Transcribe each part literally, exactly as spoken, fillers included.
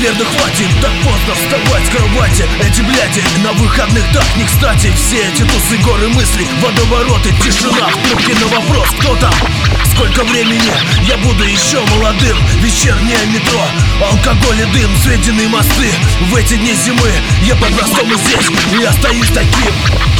Наверное, хватит так поздно вставать с кровати. Эти бляди на выходных так не кстати. Все эти тусы, горы мыслей, водовороты, тишина в трубке на вопрос: кто там? Сколько времени? Я буду еще молодым. Вечернее метро, алкоголь и дым, светлые мосты. В эти дни зимы я по-простому здесь и остаюсь таким.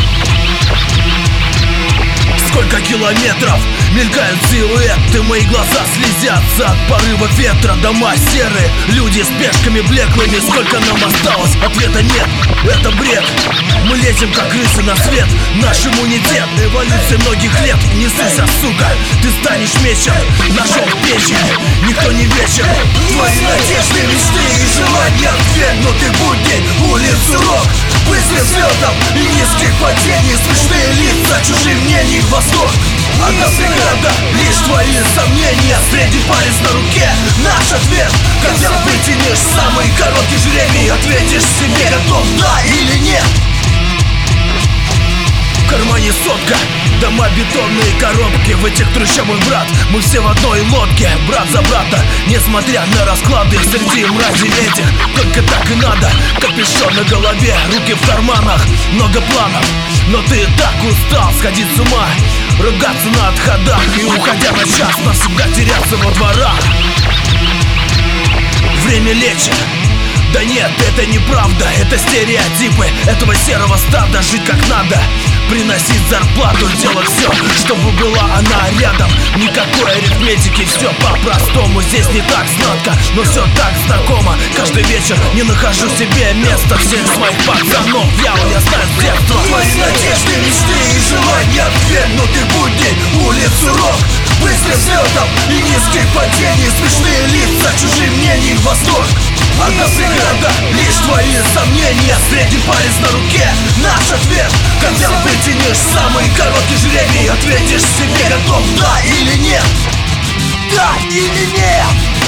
Сколько километров мелькают силуэты, мои глаза слезятся от порыва ветра. Дома серые, люди с пешками блеклыми. Сколько нам осталось? Ответа нет, это бред. Мы лезем как крысы на свет. Наш иммунитет, эволюция многих лет. Не суйся, сука, ты станешь мечем. Нашел печень, никто не вечен. Твои надежды, мечты и желания отвергнуты будни, улиц урок. Быстрый взлетом и низких падений, смешные лица, чужие мнений, восторг. Одна преграда, лишь твои сомнения. Средний палец на руке, наш ответ. Когда вытянешь самый короткий жребий, ответишь себе: готов, да или нет. В кармане сотка, дома бетонные коробки. В этих трущобах, брат, мы все в одной лодке. Брат за брата, несмотря на расклады. Среди мрази этих только так и надо. Капюшон на голове, руки в карманах, много планов. Но ты так устал сходить с ума, ругаться на отходах и, уходя на час, навсегда теряться во дворах. Время лечит. Да нет, это неправда, это стереотипы этого серого стада. Жить как надо, приносить зарплату, делать все, чтобы была она рядом. Никакой арифметики, все по-простому. Здесь не так сладко, но все так знакомо. Каждый вечер не нахожу себе места. Всех своих пацанов я, я знаю с детства. Твои надежды, мечты и желания отвергнуты будни, улиц урок. Быстрым взлетом и низких падений, смешные лица, чужие мнений, восторг. Одна преграда, лишь твои сомнения. Средний палец на руке, наш ответ. Когда вытянешь самый короткий жребий, ответишь себе: готов, да или нет. Да или нет.